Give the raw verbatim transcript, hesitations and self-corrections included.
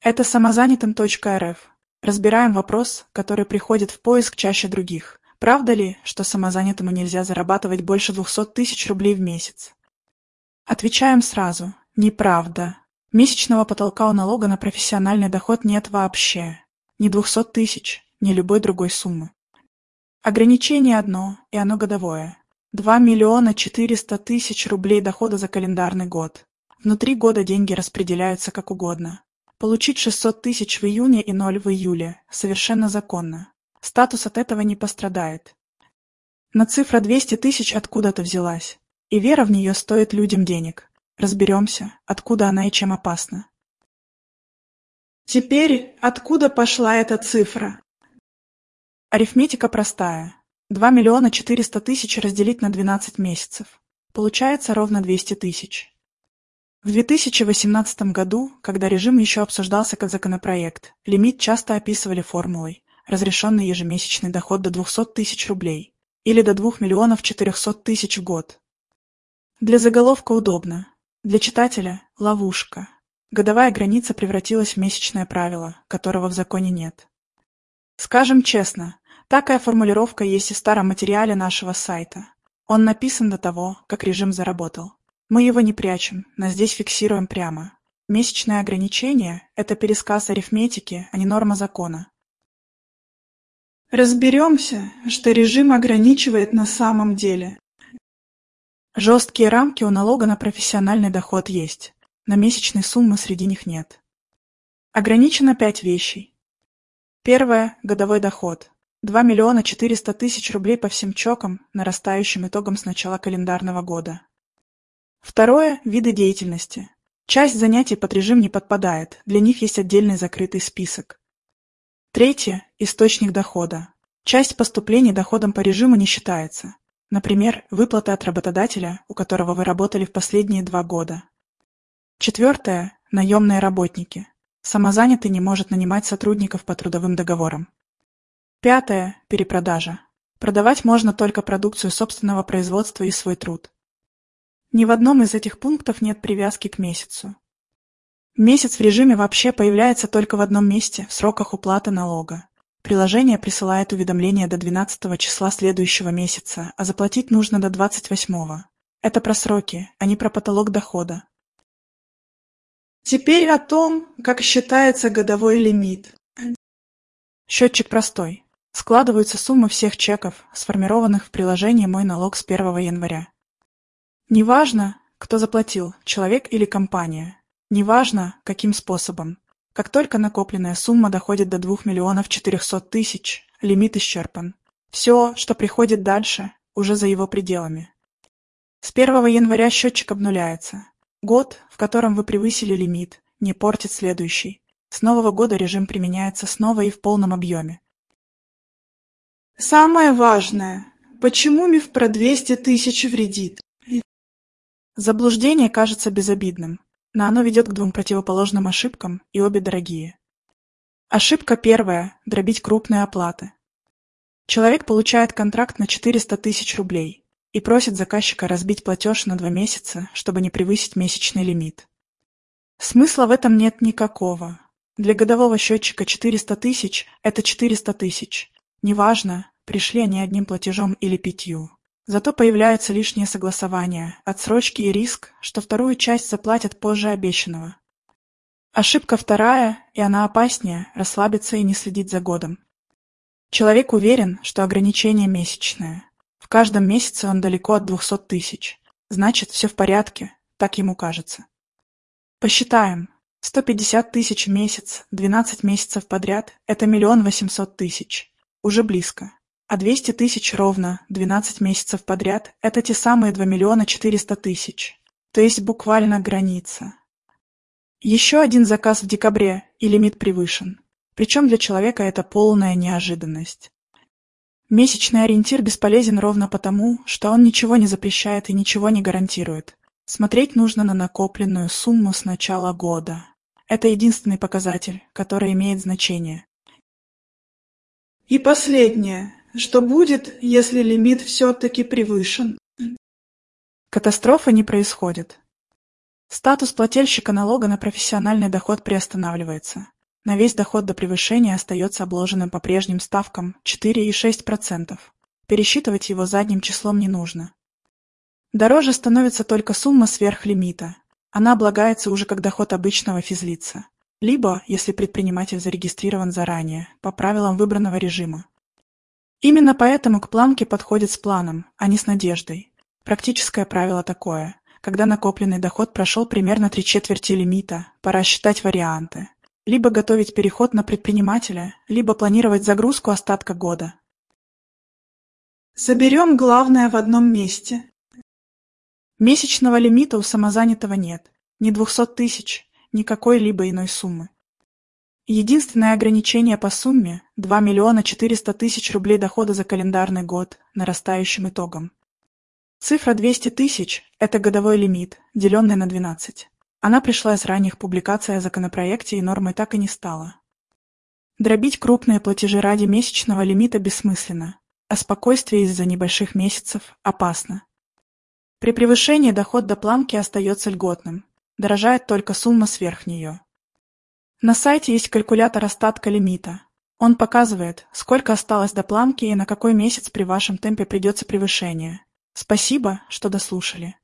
Это самозанятым точка эр эф. Разбираем вопрос, который приходит в поиск чаще других. Правда ли, что самозанятому нельзя зарабатывать больше двухсот тысяч рублей в месяц? Отвечаем сразу. Неправда. Месячного потолка у налога на профессиональный доход нет вообще. Ни двухсот тысяч, ни любой другой суммы. Ограничение одно, и оно годовое. два миллиона четыреста тысяч рублей дохода за календарный год. Внутри года деньги распределяются как угодно. Получить шестьсот тысяч в июне и ноль в июле совершенно законно. Статус от этого не пострадает. Но цифра двести тысяч откуда-то взялась, и вера в нее стоит людям денег. Разберемся, откуда она и чем опасна. Теперь откуда пошла эта цифра? Арифметика простая. два миллиона четыреста тысяч разделить на двенадцать месяцев. Получается ровно двести тысяч. В две тысячи восемнадцатом году, когда режим еще обсуждался как законопроект, лимит часто описывали формулой разрешенный ежемесячный доход до двухсот тысяч рублей или до двух миллионов четырехсот тысяч в год. Для заголовка удобно, для читателя – ловушка. Годовая граница превратилась в месячное правило, которого в законе нет. Скажем честно, такая формулировка есть и в старом материале нашего сайта. Он написан до того, как режим заработал. Мы его не прячем, но здесь фиксируем прямо. Месячное ограничение – это пересказ арифметики, а не норма закона. Разберемся, что режим ограничивает на самом деле. Жесткие рамки у налога на профессиональный доход есть, но месячной суммы среди них нет. Ограничено пять вещей. Первое – годовой доход. два миллиона четыреста тысяч рублей по всем чекам, нарастающим итогам с начала календарного года. Второе – виды деятельности. Часть занятий под режим не подпадает, для них есть отдельный закрытый список. Третье – источник дохода. Часть поступлений доходом по режиму не считается. Например, выплаты от работодателя, у которого вы работали в последние два года. Четвертое – наемные работники. Самозанятый не может нанимать сотрудников по трудовым договорам. Пятое – перепродажа. Продавать можно только продукцию собственного производства и свой труд. Ни в одном из этих пунктов нет привязки к месяцу. Месяц в режиме вообще появляется только в одном месте в сроках уплаты налога. Приложение присылает уведомление до двенадцатого числа следующего месяца, а заплатить нужно до двадцать восьмого. Это про сроки, а не про потолок дохода. Теперь о том, как считается годовой лимит. Счетчик простой. Складываются суммы всех чеков, сформированных в приложении «Мой налог» с первого января. Неважно, кто заплатил, человек или компания. Неважно, каким способом. Как только накопленная сумма доходит до двух миллионов четырехсот тысяч, лимит исчерпан. Все, что приходит дальше, уже за его пределами. С первого января счетчик обнуляется. Год, в котором вы превысили лимит, не портит следующий. С нового года режим применяется снова и в полном объеме. Самое важное. Почему миф про двести тысяч вредит? Заблуждение кажется безобидным, но оно ведет к двум противоположным ошибкам, и обе дорогие. Ошибка первая – дробить крупные оплаты. Человек получает контракт на четыреста тысяч рублей и просит заказчика разбить платеж на два месяца, чтобы не превысить месячный лимит. Смысла в этом нет никакого. Для годового счетчика четыреста тысяч – это четыреста тысяч. Неважно, пришли они одним платежом или пятью. Зато появляются лишние согласования, отсрочки и риск, что вторую часть заплатят позже обещанного. Ошибка вторая, и она опаснее, расслабиться и не следить за годом. Человек уверен, что ограничение месячное. В каждом месяце он далеко от двухсот тысяч. Значит, все в порядке, так ему кажется. Посчитаем. сто пятьдесят тысяч в месяц, двенадцать месяцев подряд – это миллион восемьсот тысяч. Уже близко. А двести тысяч ровно, двенадцать месяцев подряд – это те самые два миллиона четыреста тысяч. То есть буквально граница. Еще один заказ в декабре, и лимит превышен. Причем для человека это полная неожиданность. Месячный ориентир бесполезен ровно потому, что он ничего не запрещает и ничего не гарантирует. Смотреть нужно на накопленную сумму с начала года. Это единственный показатель, который имеет значение. И последнее. Что будет, если лимит все-таки превышен? Катастрофа не происходит. Статус плательщика налога на профессиональный доход приостанавливается. На весь доход до превышения остается обложенным по прежним ставкам четыре и шесть десятых процента. Пересчитывать его задним числом не нужно. Дороже становится только сумма сверх лимита. Она облагается уже как доход обычного физлица. Либо, если предприниматель зарегистрирован заранее, по правилам выбранного режима. Именно поэтому к планке подходит с планом, а не с надеждой. Практическое правило такое: когда накопленный доход прошел примерно три четверти лимита, пора считать варианты. Либо готовить переход на предпринимателя, либо планировать загрузку остатка года. Соберем главное в одном месте. Месячного лимита у самозанятого нет, ни двухсот тысяч, ни какой-либо иной суммы. Единственное ограничение по сумме – два миллиона четыреста тысяч рублей дохода за календарный год, нарастающим итогом. Цифра двести тысяч – это годовой лимит, деленный на двенадцать. Она пришла из ранних публикаций о законопроекте и нормой так и не стала. Дробить крупные платежи ради месячного лимита бессмысленно, а спокойствие из-за небольших месяцев опасно. При превышении доход до планки остается льготным, дорожает только сумма сверх нее. На сайте есть калькулятор остатка лимита. Он показывает, сколько осталось до планки и на какой месяц при вашем темпе придется превышение. Спасибо, что дослушали.